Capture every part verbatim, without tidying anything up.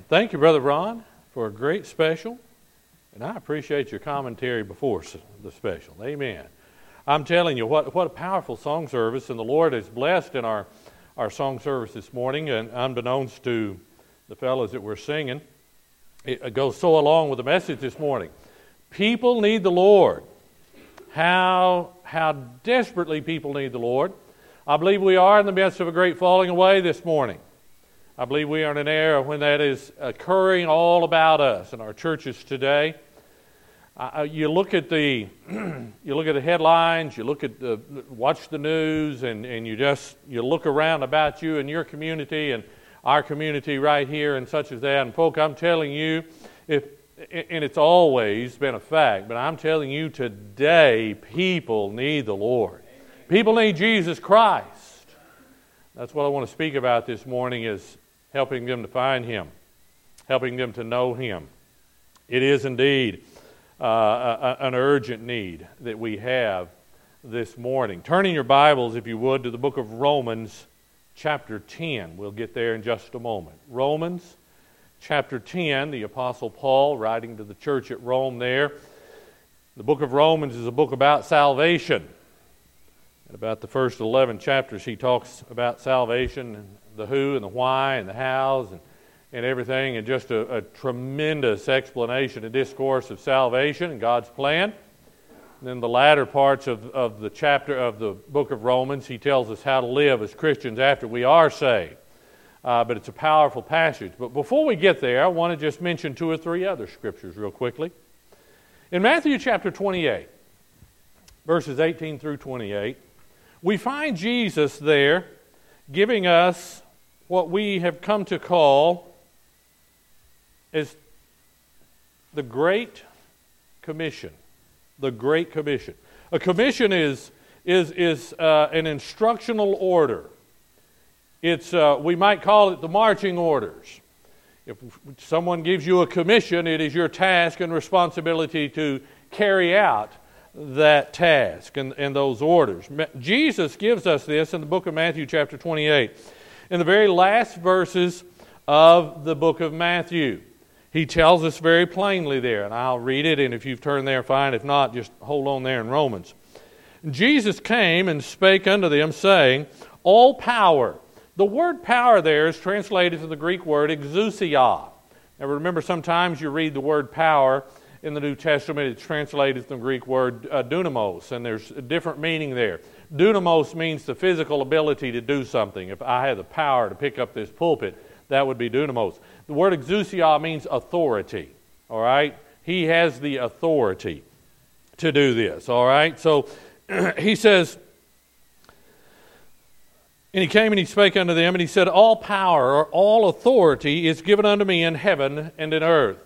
Thank you, Brother Ron, for a great special. And I appreciate your commentary before the special. Amen. I'm telling you, what, what a powerful song service. And the Lord is blessed in our, our song service this morning. And unbeknownst to the fellows that were singing, it goes so along with the message this morning. People need the Lord. How, how desperately people need the Lord. I believe we are in the midst of a great falling away this morning. I believe we are in an era when that is occurring all about us in our churches today. Uh, you look at the you look at the headlines, you look at the watch the news, and, and you just you look around about you and your community and our community right here and such as that. And folk, I'm telling you, if and it's always been a fact, but I'm telling you today, people need the Lord. People need Jesus Christ. That's what I want to speak about this morning, is helping them to find Him, helping them to know Him. It is indeed uh, a, an urgent need that we have this morning. Turning your Bibles, if you would, to the book of Romans, chapter ten. We'll get there in just a moment. Romans, chapter ten, the Apostle Paul writing to the church at Rome there. The book of Romans is a book about salvation. In about the first eleven chapters, he talks about salvation, and the who and the why and the hows and, and everything, and just a, a tremendous explanation and discourse of salvation and God's plan. And then the latter parts of, of the chapter of the book of Romans, he tells us how to live as Christians after we are saved. Uh, but it's a powerful passage. But before we get there, I want to just mention two or three other scriptures real quickly. In Matthew chapter twenty-eight, verses eighteen through twenty-eight, we find Jesus there giving us what we have come to call as the Great Commission. The Great Commission. A commission is, is, is uh, an instructional order. It's uh, we might call it the marching orders. If someone gives you a commission, it is your task and responsibility to carry out that task and, and those orders. Jesus gives us this in the book of Matthew chapter twenty-eight. In the very last verses of the book of Matthew, he tells us very plainly there, and I'll read it, and if you've turned there, fine. If not, just hold on there in Romans. Jesus came and spake unto them, saying, all power. The word power there is translated to the Greek word exousia. Now remember, sometimes you read the word power in the New Testament, it's translated from the Greek word uh, dunamos, and there's a different meaning there. Dunamos means the physical ability to do something. If I had the power to pick up this pulpit, that would be dunamos. The word exousia means authority, all right? He has the authority to do this, all right? So he says, and he came and he spake unto them, and he said, all power or all authority is given unto me in heaven and in earth.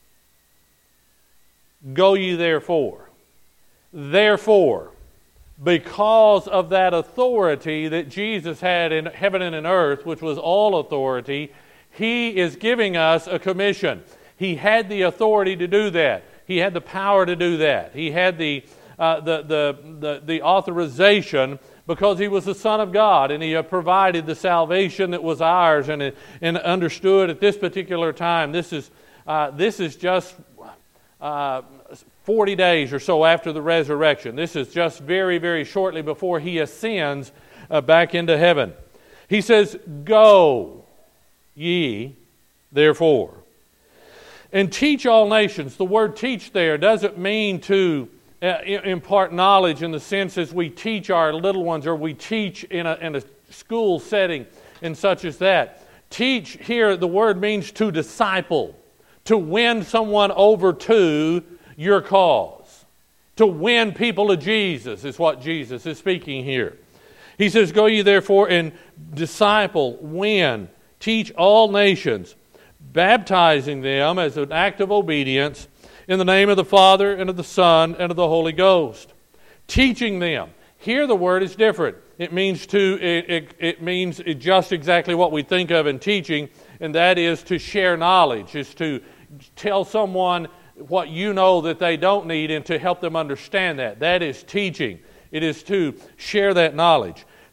Go ye therefore. Therefore, because of that authority that Jesus had in heaven and in earth, which was all authority, He is giving us a commission. He had the authority to do that. He had the power to do that. He had the uh, the, the the the authorization because He was the Son of God, and He provided the salvation that was ours, and and understood at this particular time. This is uh, this is just. Uh, forty days or so after the resurrection. This is just very, very shortly before He ascends uh, back into heaven. He says, go ye therefore, and teach all nations. The word teach there doesn't mean to uh, impart knowledge in the sense as we teach our little ones or we teach in a, in a school setting and such as that. Teach here, the word means to disciple. To win someone over to your cause. To win people to Jesus is what Jesus is speaking here. He says, go ye therefore and disciple, win, teach all nations, baptizing them as an act of obedience in the name of the Father and of the Son and of the Holy Ghost. Teaching them. Here the word is different. It means to it, it, it means just exactly what we think of in teaching, and that is to share knowledge, is to tell someone what you know that they don't need and to help them understand that. That is teaching. It is to share that knowledge.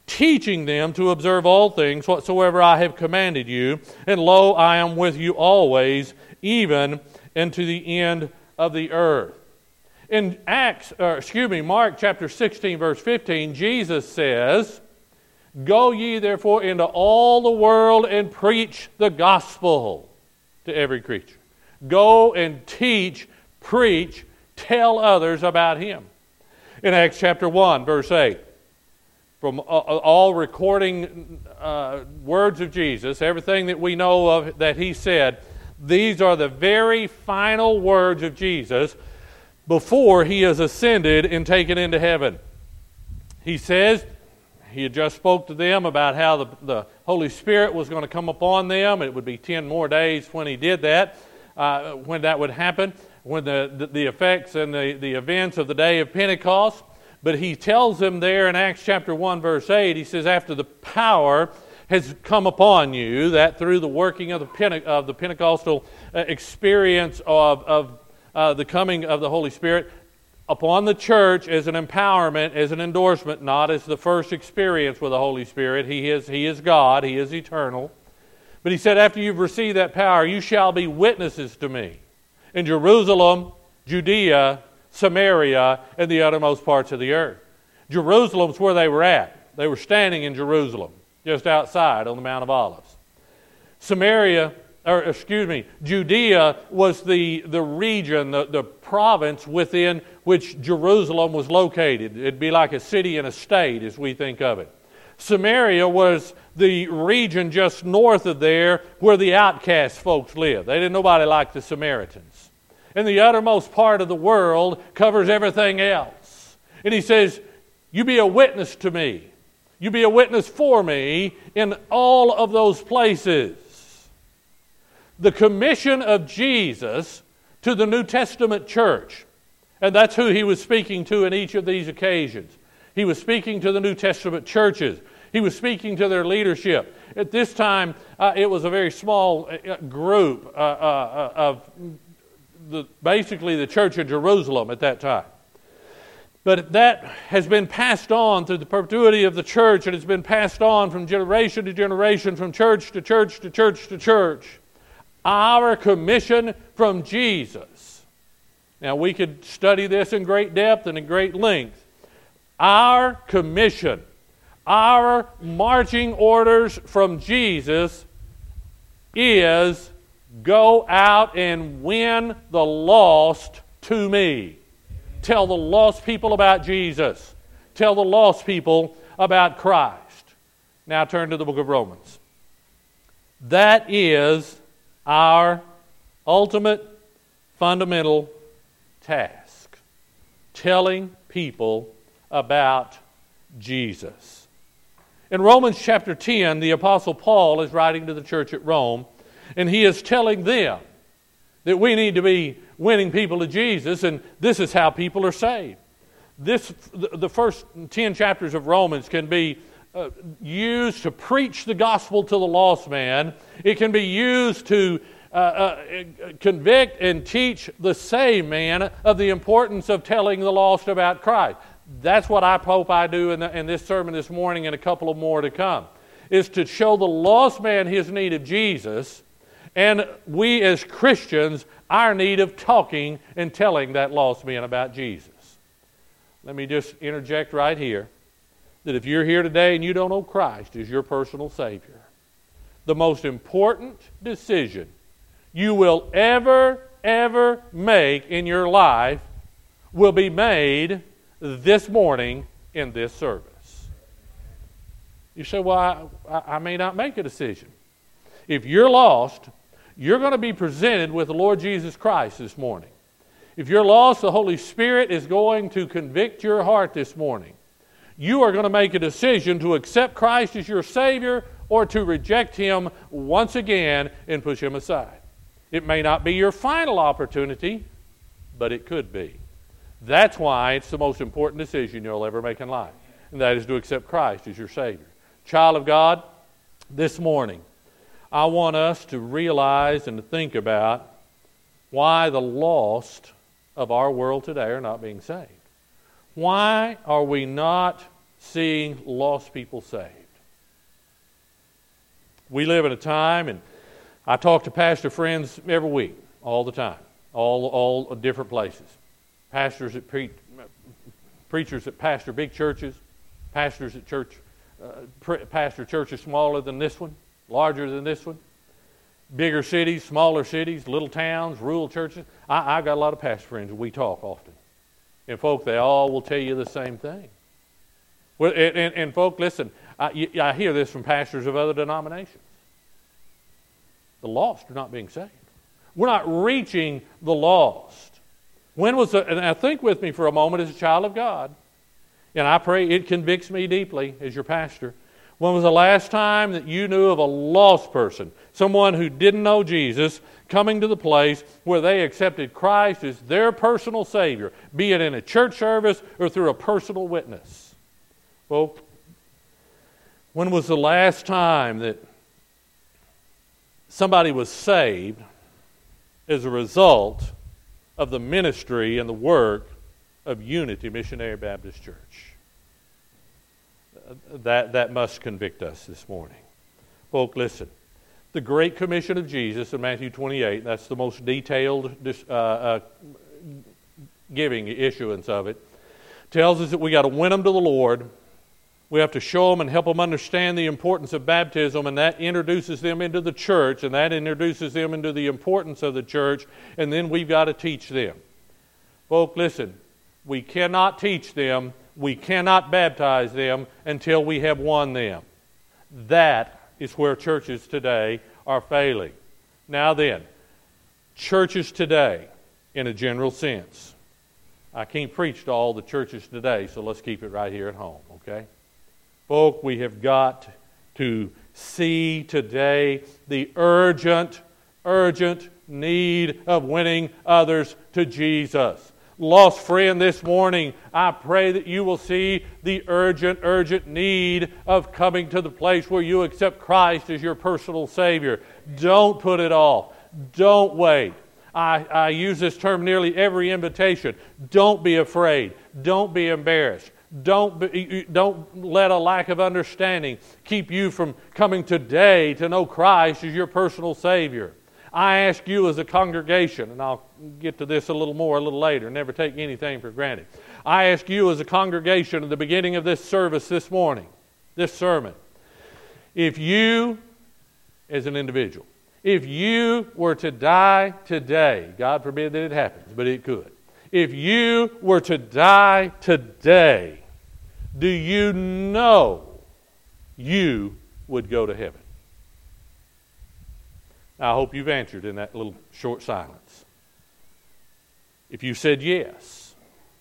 teaching them to observe all things whatsoever I have commanded you. And lo, I am with you always, even unto the end of the earth. In Acts, or excuse me, Mark chapter sixteen, verse fifteen, Jesus says, Go ye therefore into all the world and preach the gospel to every creature. Go and teach, preach, tell others about Him. In Acts chapter one, verse eight, from all recording uh, words of Jesus, everything that we know of that He said, these are the very final words of Jesus before He is ascended and taken into heaven. He says, He had just spoke to them about how the, the Holy Spirit was going to come upon them. It would be ten more days when He did that, uh, when that would happen, when the, the, the effects and the, the events of the day of Pentecost. But He tells them there in Acts chapter one, verse eight, He says, after the power has come upon you, that through the working of the, Pente- of the Pentecostal uh, experience of, of uh, the coming of the Holy Spirit, upon the church as an empowerment, as an endorsement, not as the first experience with the Holy Spirit. He is, he is God. He is eternal. But He said, after you've received that power, you shall be witnesses to Me in Jerusalem, Judea, Samaria, and the uttermost parts of the earth. Jerusalem's where they were at. They were standing in Jerusalem, just outside on the Mount of Olives. Samaria, or excuse me, Judea was the, the region, the, the province within which Jerusalem was located. It'd be like a city and a state as we think of it. Samaria was the region just north of there where the outcast folks lived. They didn't nobody like the Samaritans. And the uttermost part of the world covers everything else. And He says, you be a witness to Me. You be a witness for Me in all of those places. The commission of Jesus to the New Testament church, and that's who He was speaking to in each of these occasions. He was speaking to the New Testament churches. He was speaking to their leadership. At this time, uh, it was a very small uh, group uh, uh, of the, basically the church of Jerusalem at that time. But that has been passed on through the perpetuity of the church, and it's been passed on from generation to generation, from church to church to church to church. Our commission from Jesus. Now, we could study this in great depth and in great length. Our commission, our marching orders from Jesus is go out and win the lost to Me. Tell the lost people about Jesus. Tell the lost people about Christ. Now turn to the book of Romans. That is our ultimate, fundamental task. Telling people about Jesus. In Romans chapter ten, the Apostle Paul is writing to the church at Rome, and he is telling them that we need to be winning people to Jesus, and this is how people are saved. This, the first ten chapters of Romans can be uh, used to preach the gospel to the lost man. It can be used to uh, uh, convict and teach the saved man of the importance of telling the lost about Christ. That's what I hope I do in, the, in this sermon this morning and a couple of more to come, is to show the lost man his need of Jesus, and we as Christians, our need of talking and telling that lost man about Jesus. Let me just interject right here that if you're here today and you don't know Christ as your personal Savior, the most important decision you will ever, ever make in your life will be made this morning in this service. You say, well, I, I may not make a decision. If you're lost, you're going to be presented with the Lord Jesus Christ this morning. If you're lost, the Holy Spirit is going to convict your heart this morning. You are going to make a decision to accept Christ as your Savior or to reject Him once again and push Him aside. It may not be your final opportunity, but it could be. That's why it's the most important decision you'll ever make in life, and that is to accept Christ as your Savior. Child of God, this morning, I want us to realize and to think about why the lost of our world today are not being saved. Why are we not seeing lost people saved. We live in a time, and I talk to pastor friends every week, all the time, all all different places. Pastors that preach, preachers that pastor big churches, pastors at church, uh, pre- pastor churches smaller than this one, larger than this one, bigger cities, smaller cities, little towns, rural churches. I, I've got a lot of pastor friends, and we talk often. And folk, they all will tell you the same thing. Well, and, and, and folk, listen, I, I hear this from pastors of other denominations. The lost are not being saved. We're not reaching the lost. When was the, and now think with me for a moment as a child of God, and I pray it convicts me deeply as your pastor. When was the last time that you knew of a lost person, someone who didn't know Jesus, coming to the place where they accepted Christ as their personal Savior, be it in a church service or through a personal witness? Well, when was the last time that somebody was saved as a result of the ministry and the work of Unity Missionary Baptist Church? That, that must convict us this morning. Folk, listen. The Great Commission of Jesus in Matthew twenty-eight, that's the most detailed uh, uh, giving issuance of it, tells us that we got to win them to the Lord. We have to show them and help them understand the importance of baptism, and that introduces them into the church, and that introduces them into the importance of the church, and then we've got to teach them. Folk, listen, we cannot teach them, we cannot baptize them until we have won them. That is where churches today are failing. Now then, churches today, in a general sense, I can't preach to all the churches today, so let's keep it right here at home, okay? Folk, we have got to see today the urgent, urgent need of winning others to Jesus. Lost friend, this morning, I pray that you will see the urgent, urgent need of coming to the place where you accept Christ as your personal Savior. Don't put it off. Don't wait. I, I use this term nearly every invitation. Don't be afraid. Don't be embarrassed. Don't, be, don't let a lack of understanding keep you from coming today to know Christ as your personal Savior. I ask you as a congregation, and I'll get to this a little more a little later, never take anything for granted. I ask you as a congregation at the beginning of this service this morning, this sermon, if you, as an individual, if you were to die today, God forbid that it happens, but it could. If you were to die today, do you know you would go to heaven? Now, I hope you've answered in that little short silence. If you said yes,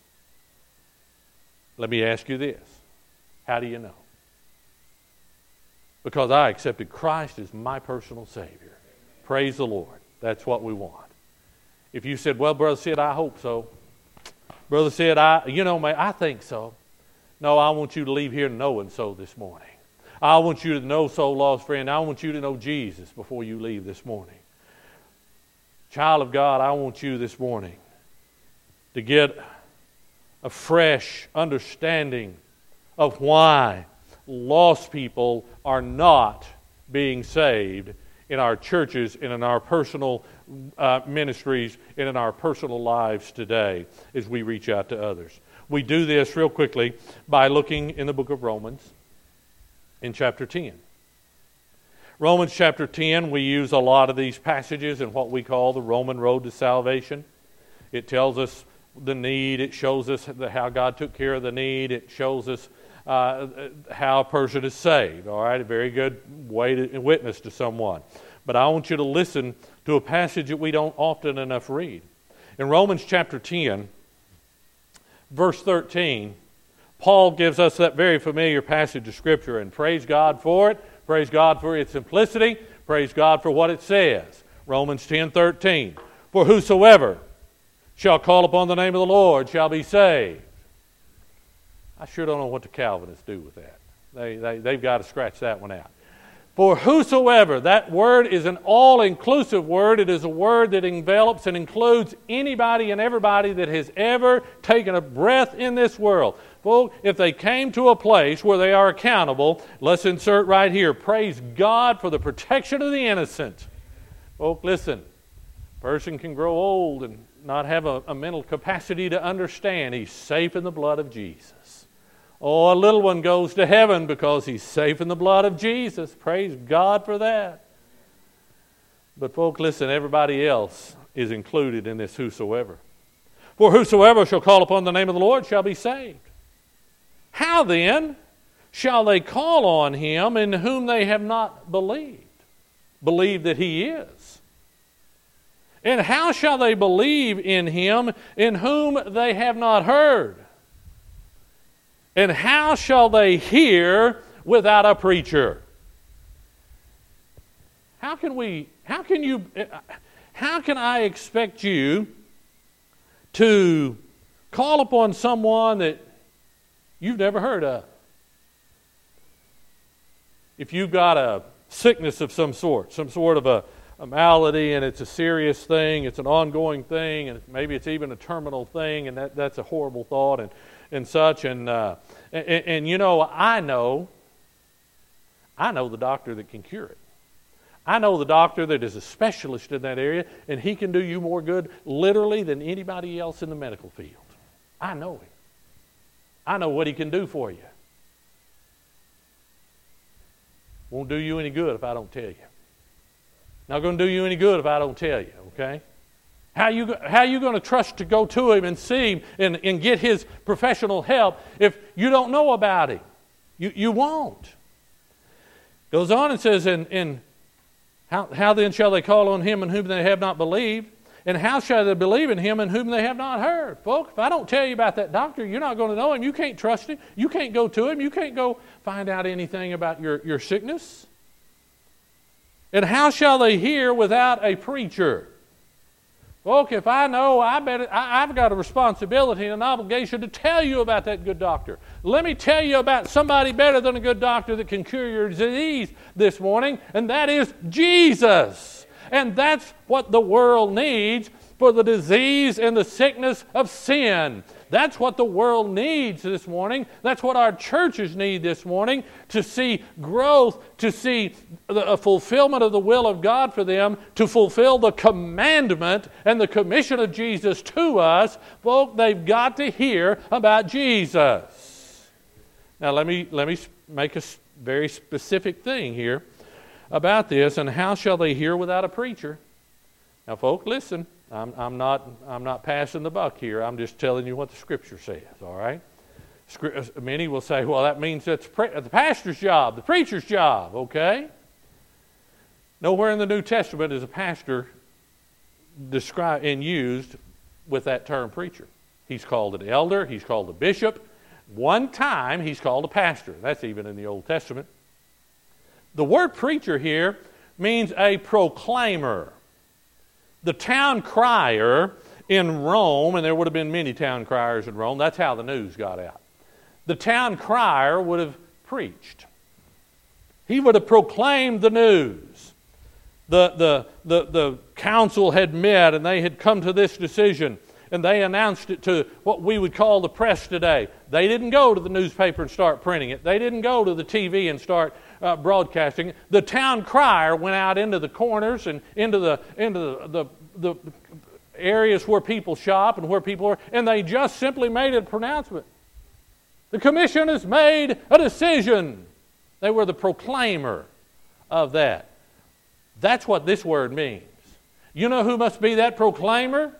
let me ask you this. How do you know? Because I accepted Christ as my personal Savior. Praise the Lord. That's what we want. If you said, well, Brother Sid, I hope so. Brother Sid, I, you know, man, I think so. No, I want you to leave here knowing so this morning. I want you to know so, lost friend. I want you to know Jesus before you leave this morning. Child of God, I want you this morning to get a fresh understanding of why lost people are not being saved in our churches and in our personal uh, ministries and in our personal lives today as we reach out to others. We do this real quickly by looking in the book of Romans in chapter ten. Romans chapter ten, we use a lot of these passages in what we call the Roman road to salvation. It tells us the need. It shows us how God took care of the need. It shows us uh, how a person is saved. All right, a very good way to witness to someone. But I want you to listen to a passage that we don't often enough read. In Romans chapter ten, verse thirteen, Paul gives us that very familiar passage of Scripture, and praise God for it. Praise God for its simplicity. Praise God for what it says. Romans ten thirteen. For whosoever shall call upon the name of the Lord shall be saved. I sure don't know what the Calvinists do with that. They, they, they've got to scratch that one out. For whosoever, that word is an all-inclusive word. It is a word that envelops and includes anybody and everybody that has ever taken a breath in this world. Well, if they came to a place where they are accountable, let's insert right here, praise God for the protection of the innocent. Folks, listen, a person can grow old and not have a, a mental capacity to understand he's safe in the blood of Jesus. Oh, a little one goes to heaven because he's safe in the blood of Jesus. Praise God for that. But folks, listen, everybody else is included in this whosoever. For whosoever shall call upon the name of the Lord shall be saved. How then shall they call on him in whom they have not believed? Believe that he is. And how shall they believe in him in whom they have not heard? And how shall they hear without a preacher? How can we, how can you, how can I expect you to call upon someone that you've never heard of? If you've got a sickness of some sort, some sort of a, a malady, and it's a serious thing, it's an ongoing thing, and maybe it's even a terminal thing, and that, that's a horrible thought, and and such, and, uh, and and you know, I know, I know the doctor that can cure it. I know the doctor that is a specialist in that area, and he can do you more good literally than anybody else in the medical field. I know him. I know what he can do for you. Won't do you any good if I don't tell you. Not going to do you any good if I don't tell you, okay? How you how you going to trust to go to him and see him and, and get his professional help if you don't know about him? You you won't. Goes on and says, and, and how, how then shall they call on him in whom they have not believed? And how shall they believe in him in whom they have not heard? Folks, if I don't tell you about that doctor, you're not going to know him. You can't trust him. You can't go to him. You can't go find out anything about your, your sickness. And how shall they hear without a preacher? Folks, if I know, I better, I, I've got a responsibility and an obligation to tell you about that good doctor. Let me tell you about somebody better than a good doctor that can cure your disease this morning, and that is Jesus. And that's what the world needs for the disease and the sickness of sin. That's what the world needs this morning. That's what our churches need this morning, to see growth, to see the fulfillment of the will of God for them, to fulfill the commandment and the commission of Jesus to us. Folks, they've got to hear about Jesus. Now let me, let me make a very specific thing here about this. And how shall they hear without a preacher? Now, folks, listen. I'm, I'm not I'm not passing the buck here. I'm just telling you what the Scripture says, all right? Many will say, well, that means that's the pastor's job, the preacher's job, okay? Nowhere in the New Testament is a pastor described and used with that term preacher. He's called an elder. He's called a bishop. One time he's called a pastor. That's even in the Old Testament. The word preacher here means a proclaimer. The town crier in Rome, and there would have been many town criers in Rome, that's how the news got out. The town crier would have preached. He would have proclaimed the news. The, the, the, the council had met and they had come to this decision, and they announced it to what we would call the press today. They didn't go to the newspaper and start printing it. They didn't go to the T V and start Uh, broadcasting. The town crier went out into the corners and into the into the, the the areas where people shop and where people are, and they just simply made a pronouncement. The commission has made a decision. They were the proclaimer of that. That's what this word means. You know who must be that proclaimer?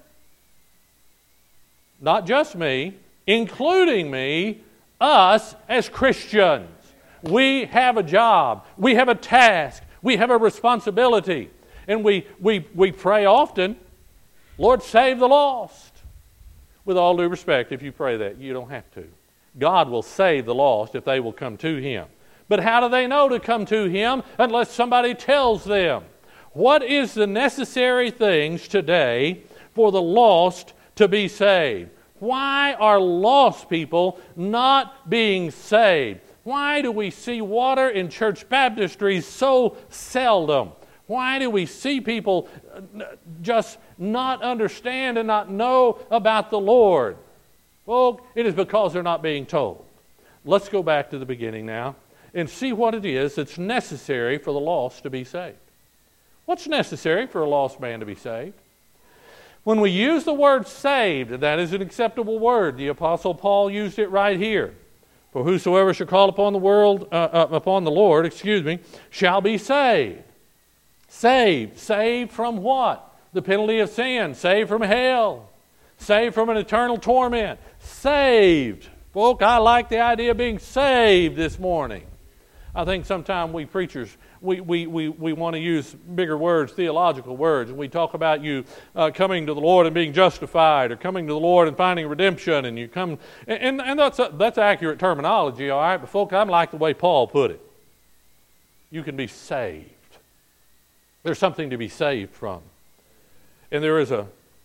Not just me, including me, us as Christians. We have a job. We have a task. We have a responsibility. And we, we, we pray often, Lord, save the lost. With all due respect, if you pray that, you don't have to. God will save the lost if they will come to Him. But how do they know to come to Him unless somebody tells them? What is the necessary things today for the lost to be saved? Why are lost people not being saved? Why do we see water in church baptistries so seldom? Why do we see people just not understand and not know about the Lord? Well, it is because they're not being told. Let's go back to the beginning now and see what it is that's necessary for the lost to be saved. What's necessary for a lost man to be saved? When we use the word saved, that is an acceptable word. The Apostle Paul used it right here. For whosoever shall call upon the world, uh, uh, upon the Lord, excuse me, shall be saved. Saved. Saved from what? The penalty of sin. Saved from hell. Saved from an eternal torment. Saved. Folk, I like the idea of being saved this morning. I think sometimes we preachers, we, we, we, we want to use bigger words, theological words, and we talk about you uh, coming to the Lord and being justified, or coming to the Lord and finding redemption, and you come, and, and that's, a, that's accurate terminology, all right, but folk, I like the way Paul put it. You can be saved. There's something to be saved from. And there is a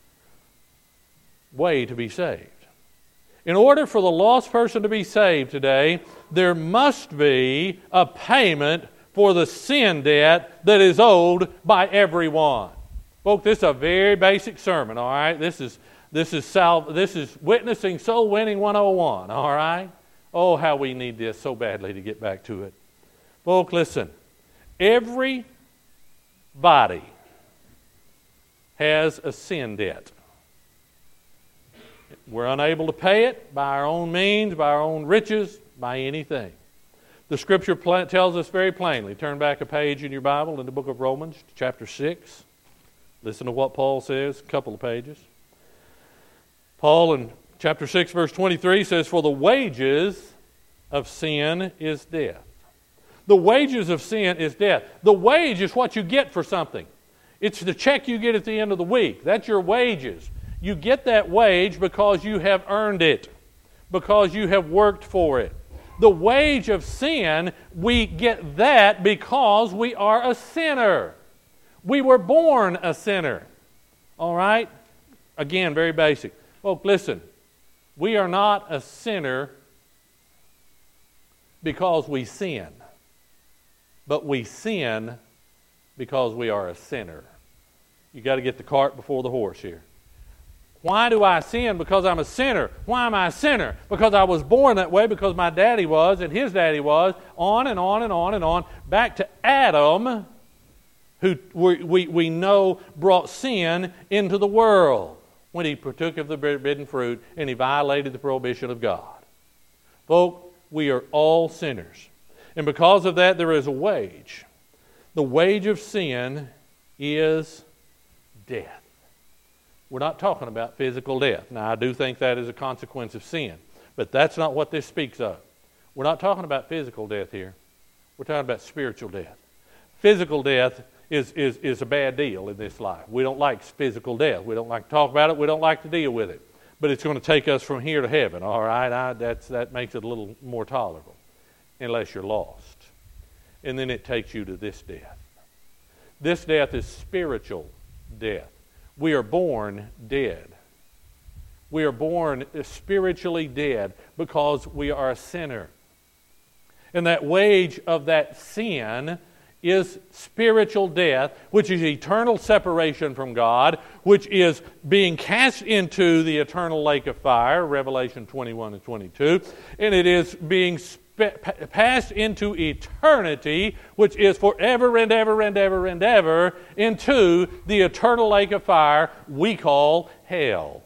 way to be saved. In order for the lost person to be saved today, there must be a payment for the sin debt that is owed by everyone. Folks, this is a very basic sermon, all right? This is this is sal- this is witnessing soul winning one oh one, all right? Oh, how we need this so badly to get back to it. Folks, listen. Every body has a sin debt. We're unable to pay it by our own means, by our own riches, by anything. The Scripture pl- tells us very plainly. Turn back a page in your Bible in the book of Romans, chapter six. Listen to what Paul says, a couple of pages. Paul in chapter six, verse twenty-three says, "For the wages of sin is death." The wages of sin is death. The wage is what you get for something. It's the check you get at the end of the week. That's your wages. You get that wage because you have earned it, because you have worked for it. The wage of sin, we get that because we are a sinner. We were born a sinner. All right? Again, very basic. Well, listen. We are not a sinner because we sin. But we sin because we are a sinner. You got to get the cart before the horse here. Why do I sin? Because I'm a sinner. Why am I a sinner? Because I was born that way, because my daddy was and his daddy was, on and on and on and on, back to Adam, who we, we, we know brought sin into the world when he partook of the forbidden fruit and he violated the prohibition of God. Folk, we are all sinners. And because of that, there is a wage. The wage of sin is death. We're not talking about physical death. Now, I do think that is a consequence of sin, but that's not what this speaks of. We're not talking about physical death here. We're talking about spiritual death. Physical death is, is, is a bad deal in this life. We don't like physical death. We don't like to talk about it. We don't like to deal with it. But it's going to take us from here to heaven, all right? I, that's, that makes it a little more tolerable, unless you're lost. And then it takes you to this death. This death is spiritual death. We are born dead. We are born spiritually dead because we are a sinner. And that wage of that sin is spiritual death, which is eternal separation from God, which is being cast into the eternal lake of fire, Revelation twenty-one and twenty-two, and it is being passed into eternity, which is forever and ever and ever and ever, into the eternal lake of fire we call hell.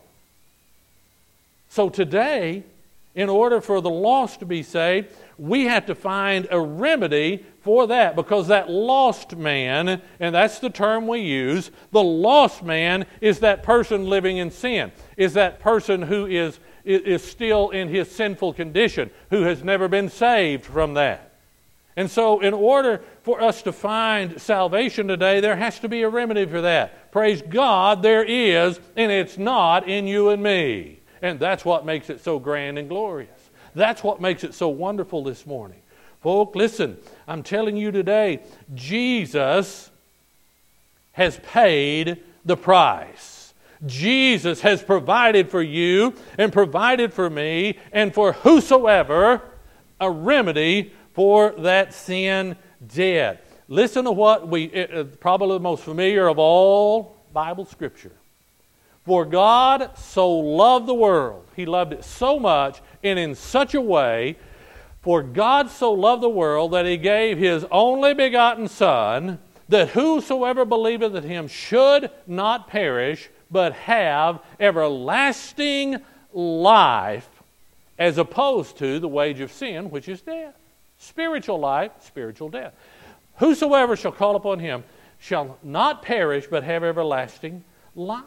So today, in order for the lost to be saved, we have to find a remedy for that, because that lost man, and that's the term we use, the lost man is that person living in sin, is that person who is is still in his sinful condition, who has never been saved from that. And so in order for us to find salvation today, there has to be a remedy for that. Praise God, there is, and it's not in you and me. And that's what makes it so grand and glorious. That's what makes it so wonderful this morning. Folk, listen, I'm telling you today, Jesus has paid the price. Jesus has provided for you and provided for me and for whosoever a remedy for that sin debt. Listen to what we, uh, probably the most familiar of all Bible Scripture. For God so loved the world, He loved it so much and in such a way, for God so loved the world that He gave His only begotten Son, that whosoever believeth in Him should not perish, but have everlasting life, as opposed to the wage of sin, which is death. Spiritual life, spiritual death. Whosoever shall call upon Him shall not perish, but have everlasting life.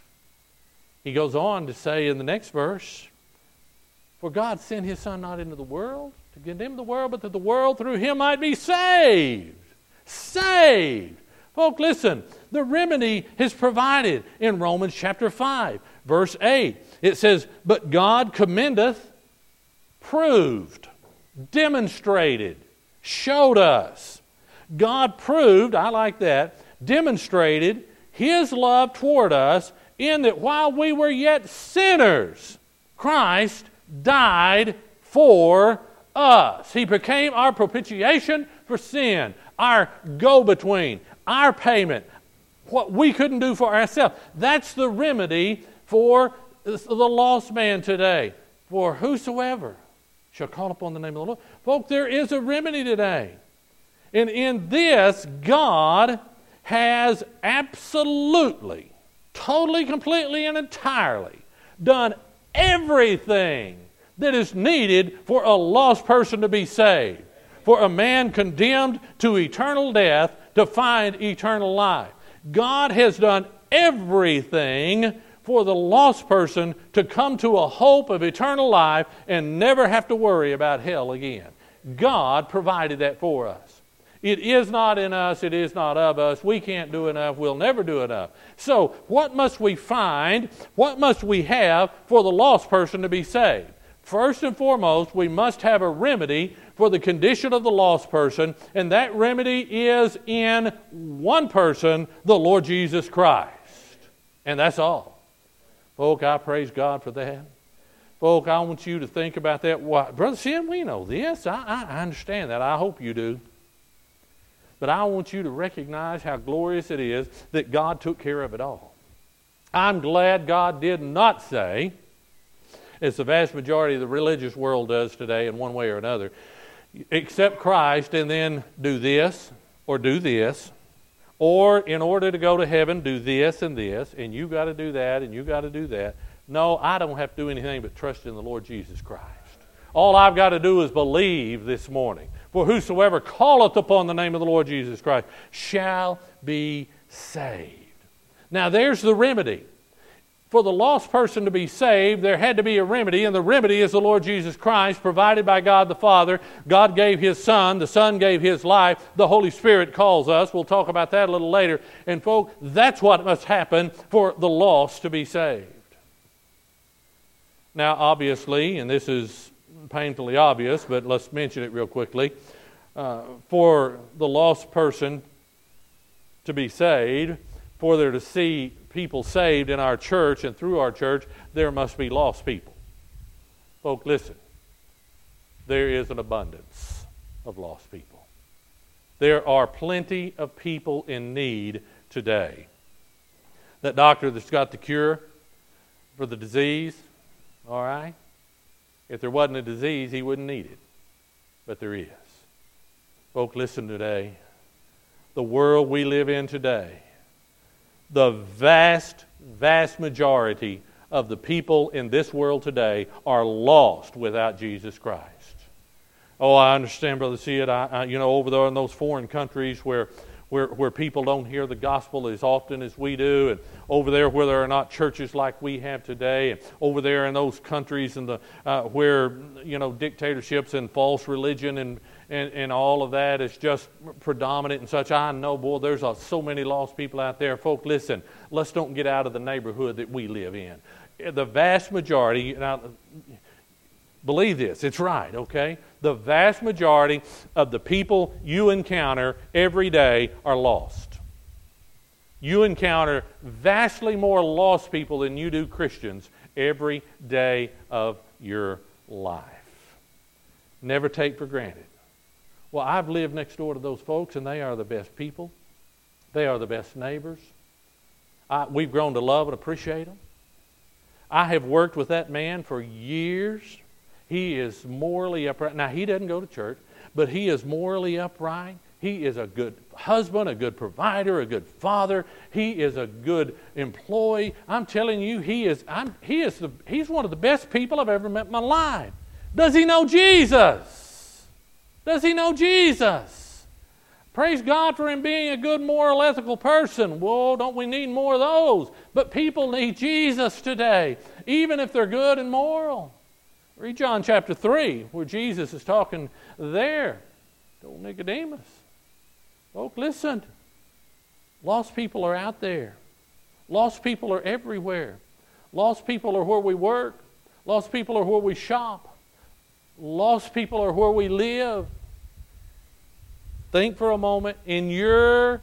He goes on to say in the next verse, for God sent His Son not into the world to condemn the world, but that the world through Him might be saved. Saved. Folks, listen, the remedy is provided in Romans chapter five, verse eight. It says, but God commendeth, proved, demonstrated, showed us. God proved, I like that, demonstrated His love toward us in that while we were yet sinners, Christ died for us. He became our propitiation for sin, our go-between, our payment, what we couldn't do for ourselves. That's the remedy for the lost man today. For whosoever shall call upon the name of the Lord. Folks, there is a remedy today. And in this, God has absolutely, totally, completely, and entirely done everything that is needed for a lost person to be saved. For a man condemned to eternal death to find eternal life. God has done everything for the lost person to come to a hope of eternal life and never have to worry about hell again. God provided that for us. It is not in us, it is not of us. We can't do enough, we'll never do enough. So, what must we find? What must we have for the lost person to be saved? First and foremost, we must have a remedy for the condition of the lost person, and that remedy is in one person, the Lord Jesus Christ. And that's all. Folk, I praise God for that. Folk, I want you to think about that. Why, Brother Sim, we know this. I, I, I understand that. I hope you do. But I want you to recognize how glorious it is that God took care of it all. I'm glad God did not say, as the vast majority of the religious world does today in one way or another, accept Christ and then do this or do this, or in order to go to heaven, do this and this, and you got to do that and you got to do that. No, I don't have to do anything but trust in the Lord Jesus Christ. All I've got to do is believe this morning. For whosoever calleth upon the name of the Lord Jesus Christ shall be saved. Now there's the remedy. For the lost person to be saved, there had to be a remedy, and the remedy is the Lord Jesus Christ, provided by God the Father. God gave His Son. The Son gave His life. The Holy Spirit calls us. We'll talk about that a little later. And folks, that's what must happen for the lost to be saved. Now, obviously, and this is painfully obvious, but let's mention it real quickly. Uh, for the lost person to be saved, for there to see people saved in our church and through our church, there must be lost people. Folks, listen. There is an abundance of lost people. There are plenty of people in need today. That doctor that's got the cure for the disease, all right? If there wasn't a disease, he wouldn't need it. But there is. Folks, listen today. The world we live in today, the vast, vast majority of the people in this world today are lost without Jesus Christ. Oh, I understand, Brother See it. I, I, you know, over there in those foreign countries where, where, where people don't hear the gospel as often as we do, and over there where there are not churches like we have today, and over there in those countries and the uh, where you know dictatorships and false religion and And, and all of that is just predominant and such. I know, boy, there's uh, so many lost people out there. Folk, listen, let's don't get out of the neighborhood that we live in. The vast majority, now, believe this, it's right, okay? The vast majority of the people you encounter every day are lost. You encounter vastly more lost people than you do Christians every day of your life. never take for granted. Well, I've lived next door to those folks, and they are the best people. They are the best neighbors. I, we've grown to love and appreciate them. I have worked with that man for years. He is morally upright. Now, he doesn't go to church, but he is morally upright. He is a good husband, a good provider, a good father. He is a good employee. I'm telling you, he is, I'm, he is the, he's one of the best people I've ever met in my life. Does he know Jesus? Does he know Jesus? Praise God for him being a good, moral, ethical person. Whoa, don't we need more of those? But people need Jesus today, even if they're good and moral. Read John chapter three, where Jesus is talking there to old Nicodemus. Folks, listen. Lost people are out there. Lost people are everywhere. Lost people are where we work. Lost people are where we shop. Lost people are where we live. Think for a moment, in your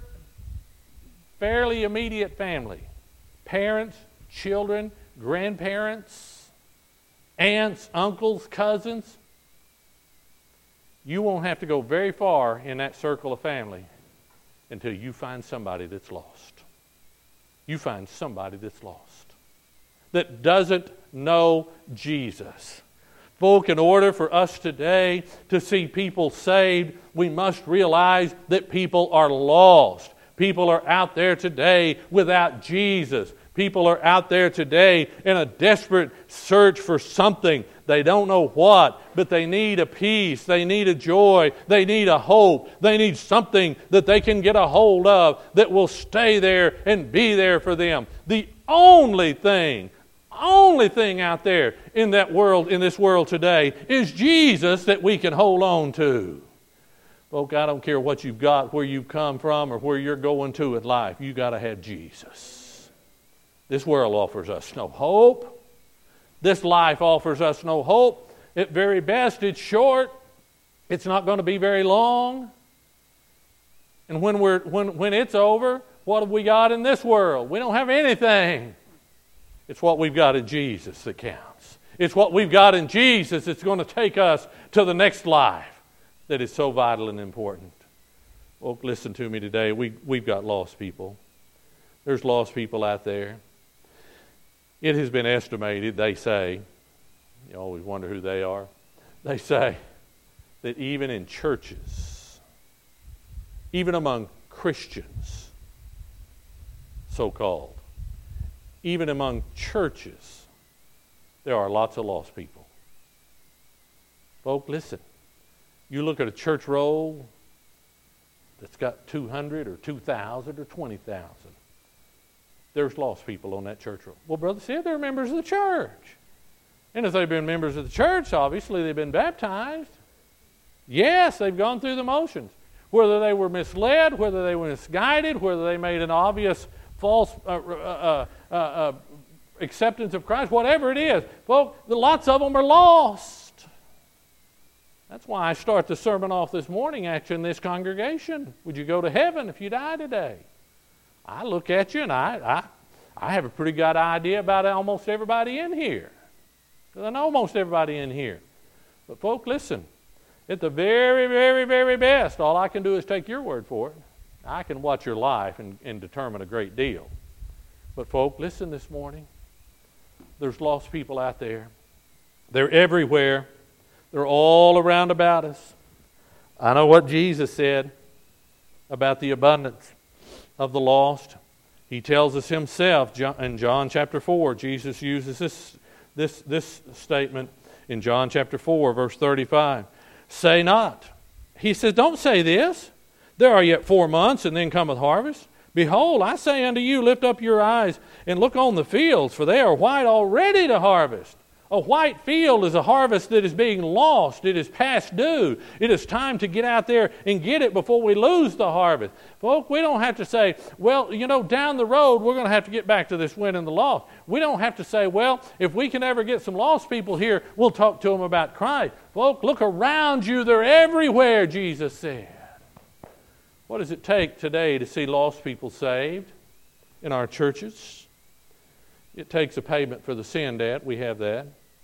fairly immediate family, parents, children, grandparents, aunts, uncles, cousins, you won't have to go very far in that circle of family until you find somebody that's lost. You find somebody that's lost, that doesn't know Jesus. Folk, in order for us today to see people saved, we must realize that people are lost. People are out there today without Jesus. People are out there today in a desperate search for something. They don't know what, but they need a peace. They need a joy. They need a hope. They need something that they can get a hold of that will stay there and be there for them. The only thing, only thing out there in that world, in this world today, is Jesus that we can hold on to. Folk, I don't care what you've got, where you've come from, or where you're going to in life. You got to have Jesus. This world offers us no hope. This life offers us no hope. At very best, it's short. It's not going to be very long. And when we're when when it's over, what have we got in this world? We don't have anything. It's what we've got in Jesus that counts. It's what we've got in Jesus that's going to take us to the next life that is so vital and important. Well, listen to me today. We, we've got lost people. There's lost people out there. It has been estimated, they say, you always wonder who they are, they say that even in churches, even among Christians, so-called, even among churches, there are lots of lost people. Folks, listen. You look at a church roll that's got two hundred or two thousand or twenty thousand. There's lost people on that church roll. Well, Brother Sid, they're members of the church. And if they've been members of the church, obviously they've been baptized. Yes, they've gone through the motions. Whether they were misled, whether they were misguided, whether they made an obvious false uh, uh, uh, uh, acceptance of Christ, whatever it is. Folks, lots of them are lost. That's why I start the sermon off this morning asking this congregation, would you go to heaven if you die today? I look at you and I, I, I have a pretty good idea about almost everybody in here. Because I know almost everybody in here. But folks, listen. At the very, very, very best, all I can do is take your word for it. I can watch your life and, and determine a great deal. But folks, listen this morning. There's lost people out there. They're everywhere. They're all around about us. I know what Jesus said about the abundance of the lost. He tells us himself in John chapter four. Jesus uses this, this, this statement in John chapter four, verse thirty-five. Say not. He says, don't say this. There are yet four months, and then cometh harvest. Behold, I say unto you, lift up your eyes and look on the fields, for they are white already to harvest. A white field is a harvest that is being lost. It is past due. It is time to get out there and get it before we lose the harvest. Folks, we don't have to say, well, you know, down the road we're going to have to get back to this win in the lost. We don't have to say, well, if we can ever get some lost people here, we'll talk to them about Christ. Folks, look around you. They're everywhere, Jesus said. What does it take today to see lost people saved in our churches? It takes a payment for the sin debt. We have that.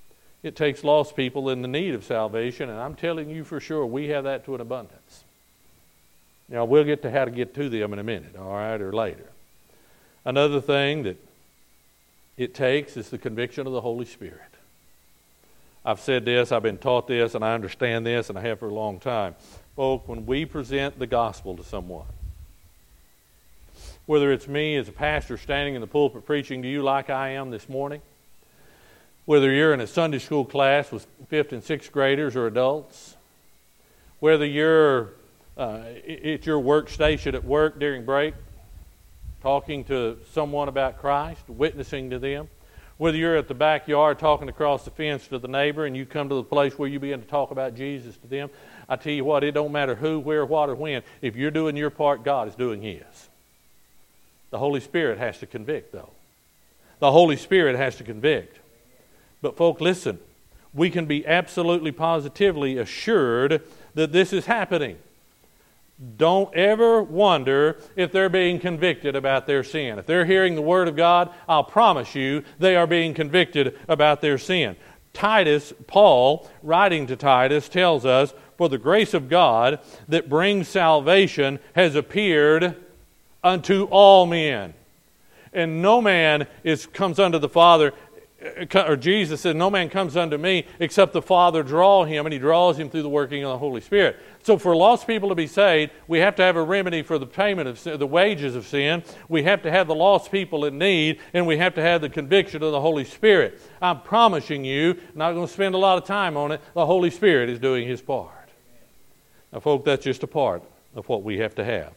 It takes lost people in the need of salvation, and I'm telling you for sure we have that to an abundance. Now, we'll get to how to get to them in a minute, all right, or later. Another thing that it takes is the conviction of the Holy Spirit. I've said this, I've been taught this, and I understand this, and I have for a long time. Folks, when we present the gospel to someone, whether it's me as a pastor standing in the pulpit preaching to you like I am this morning, whether you're in a Sunday school class with fifth and sixth graders or adults, whether you're uh, at your workstation at work during break, talking to someone about Christ, witnessing to them, whether you're at the backyard talking across the fence to the neighbor and you come to the place where you begin to talk about Jesus to them, I tell you what, it don't matter who, where, what, or when. If you're doing your part, God is doing His. The Holy Spirit has to convict, though. The Holy Spirit has to convict. But folk, listen, we can be absolutely positively assured that this is happening. Don't ever wonder if they're being convicted about their sin. If they're hearing the Word of God, I'll promise you they are being convicted about their sin. Titus, Paul, writing to Titus, tells us, "For the grace of God that brings salvation has appeared unto all men. And no man is comes unto the Father," or Jesus said, "No man comes unto me except the Father draw him," and He draws him through the working of the Holy Spirit. So for lost people to be saved, we have to have a remedy for the payment of sin, the wages of sin. We have to have the lost people in need, and we have to have the conviction of the Holy Spirit. I'm promising you, not going to spend a lot of time on it, the Holy Spirit is doing His part. Now, folks, that's just a part of what we have to have.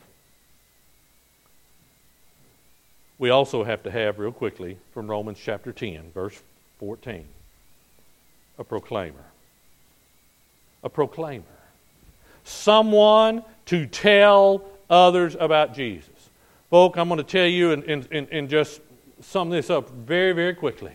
We also have to have, real quickly, from Romans chapter ten, verse fourteen, a proclaimer. A proclaimer. Someone to tell others about Jesus. Folk, I'm going to tell you and, and, and just sum this up very, very quickly.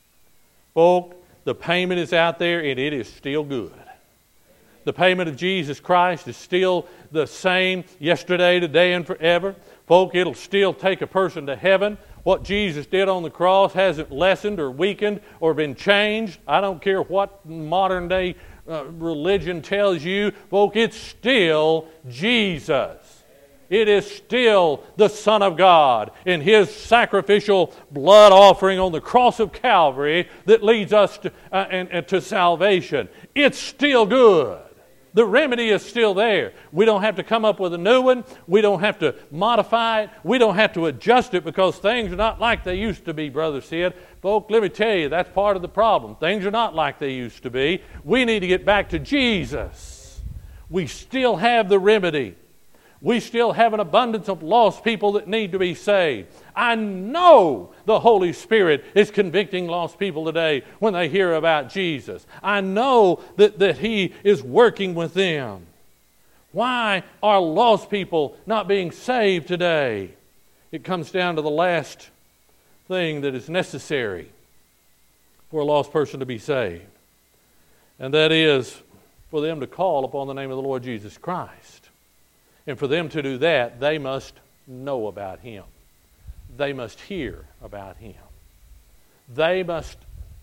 Folk, the payment is out there and it is still good. The payment of Jesus Christ is still the same yesterday, today, and forever. Folk, it'll still take a person to heaven. What Jesus did on the cross hasn't lessened or weakened or been changed. I don't care what modern day uh, religion tells you. Folk, it's still Jesus. It is still the Son of God in His sacrificial blood offering on the cross of Calvary that leads us to, uh, and, and to salvation. It's still good. The remedy is still there. We don't have to come up with a new one. We don't have to modify it. We don't have to adjust it because things are not like they used to be, Brother Sid. Folks, let me tell you, that's part of the problem. Things are not like they used to be. We need to get back to Jesus. We still have the remedy. We still have an abundance of lost people that need to be saved. I know the Holy Spirit is convicting lost people today when they hear about Jesus. I know that, that He is working with them. Why are lost people not being saved today? It comes down to the last thing that is necessary for a lost person to be saved. And that is for them to call upon the name of the Lord Jesus Christ. And for them to do that, they must know about Him. They must hear about Him. They must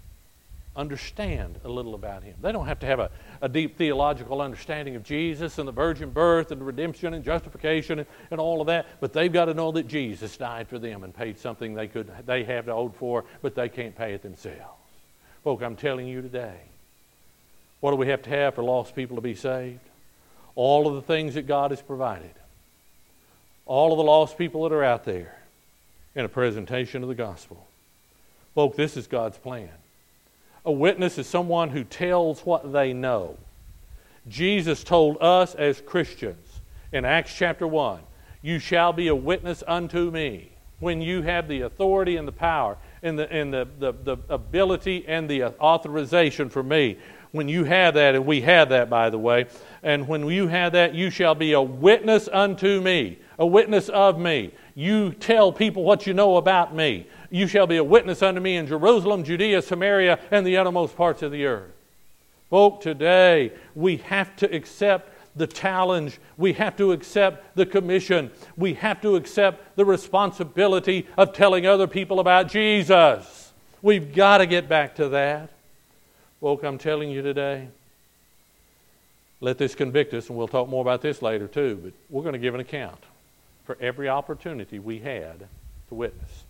understand a little about Him. They don't have to have a, a deep theological understanding of Jesus and the virgin birth and redemption and justification and, and all of that, but they've got to know that Jesus died for them and paid something they could they have to owed for, but they can't pay it themselves. Folks, I'm telling you today, what do we have to have for lost people to be saved? All of the things that God has provided. All of the lost people that are out there in a presentation of the gospel. Folks, this is God's plan. A witness is someone who tells what they know. Jesus told us as Christians in Acts chapter one, "You shall be a witness unto me." When you have the authority and the power and the, and the, the, the ability and the authorization for me, when you have that, and we have that, by the way, and when you have that, you shall be a witness unto me, a witness of me. You tell people what you know about me. You shall be a witness unto me in Jerusalem, Judea, Samaria, and the uttermost parts of the earth. Folk, today we have to accept the challenge. We have to accept the commission. We have to accept the responsibility of telling other people about Jesus. We've got to get back to that. Folk, I'm telling you today, let this convict us, and we'll talk more about this later too, but we're going to give an account for every opportunity we had to witness,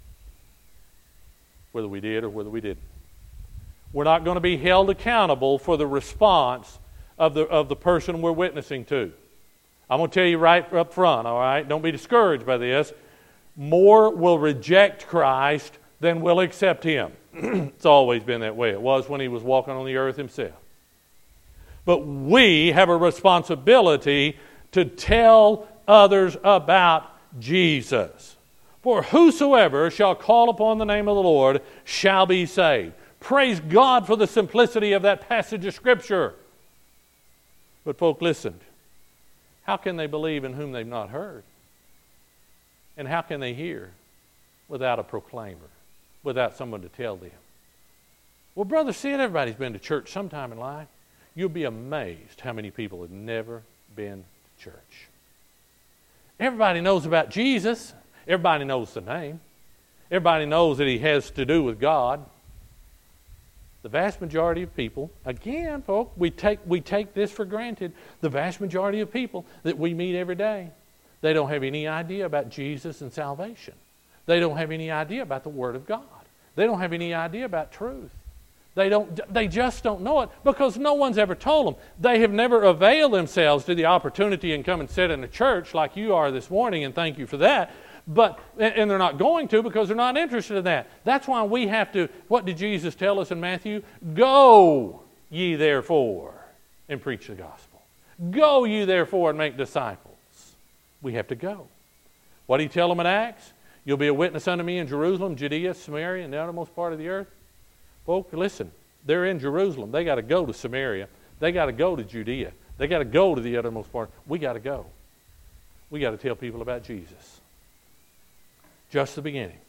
whether we did or whether we didn't. We're not going to be held accountable for the response of the, of the person we're witnessing to. I'm going to tell you right up front, all right? Don't be discouraged by this. More will reject Christ than will accept Him. It's always been that way. It was when He was walking on the earth Himself. But we have a responsibility to tell others about Jesus. For whosoever shall call upon the name of the Lord shall be saved. Praise God for the simplicity of that passage of Scripture. But folk, listen. How can they believe in whom they've not heard? And how can they hear without a proclaimer, without someone to tell them? Well, Brother Sid, everybody's been to church sometime in life. You'll be amazed how many people have never been to church. Everybody knows about Jesus. Everybody knows the name. Everybody knows that He has to do with God. The vast majority of people, again, folks, we take, we take this for granted. The vast majority of people that we meet every day, they don't have any idea about Jesus and salvation. They don't have any idea about the Word of God. They don't have any idea about truth. They don't. They just don't know it because no one's ever told them. They have never availed themselves to the opportunity and come and sit in a church like you are this morning, and thank you for that. But and they're not going to because they're not interested in that. That's why we have to, what did Jesus tell us in Matthew? Go ye therefore and preach the gospel. Go ye therefore and make disciples. We have to go. What did He tell them in Acts? You'll be a witness unto me in Jerusalem, Judea, Samaria, and the uttermost part of the earth. Folks, listen, they're in Jerusalem. They got to go to Samaria. They got to go to Judea. They got to go to the uttermost part. We got to go. We got to tell people about Jesus. Just the beginning.